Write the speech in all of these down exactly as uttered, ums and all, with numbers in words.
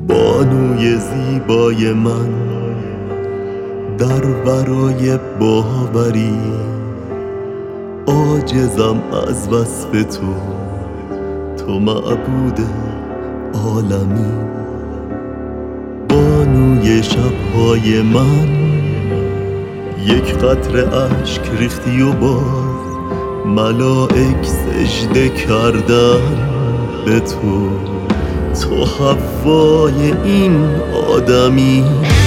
بانوی زیبای من در ورای باوری، عاجزم از وصف تو، تو معبود عالمی. بانوی شبهای من، یک قطره اشک ریختی و باز ملائک سجده کردن به تو، تو حوای این آدمی.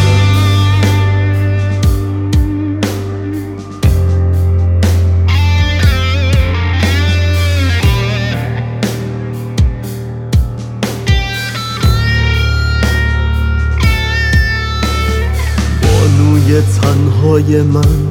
بانوی تنهای من،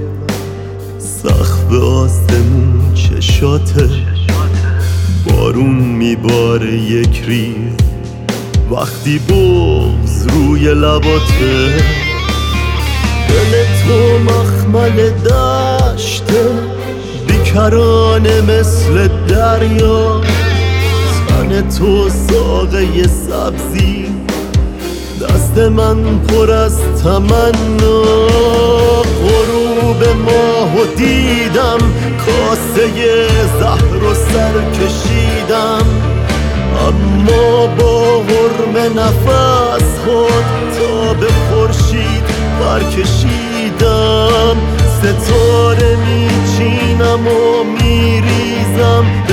سقف آسمون چشاته، بارون میباره یک ریز وقتی بغض روی لباته. دل تو مخمل دشته، بیکرانه مثل دریا، تن تو ساقه سبزی، دست من پر از تمنا. غروب ماهو دیدم، کاسه زهر و سر کشیدم، اما با حرم نفس خود تا به خورشید برکشیدم. ستاره میچینم و میریزم به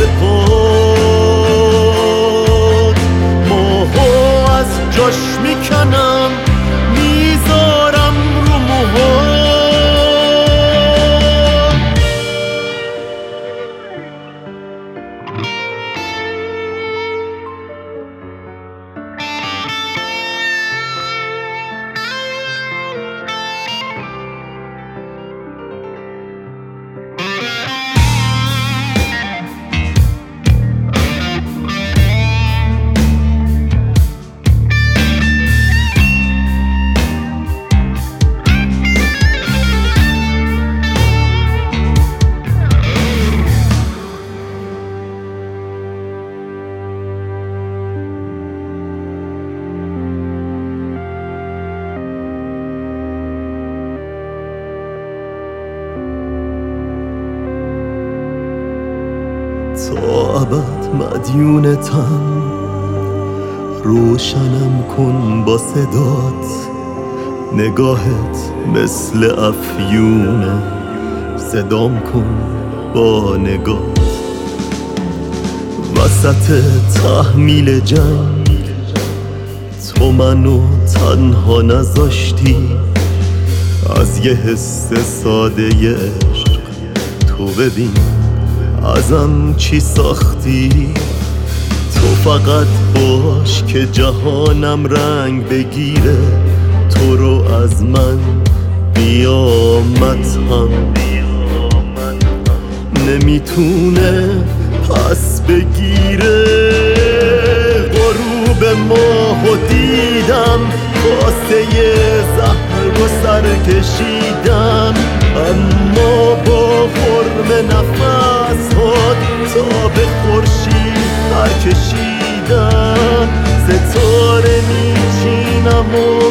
پاد، ماهو از جاش میکنم میذارم رو موها. تا ابد مدیونتم، روشنم کن با صدات، نگاهت مثل افیونه، صدام کن با نگات. وسط تحمیل جنگ تو منو تنها نذاشتی، از یه حس ساده عشق تو ببین ازم چی ساختی. تو فقط باش که جهانم رنگ بگیره، تو رو از من قیامت هم نمیتونه پس بگیره. غروب ماهو دیدم، کاسه زهر رو سر کشیدم، اما با حرم نفس خود تا به خورشید برکشیدم. ستاره میچینم و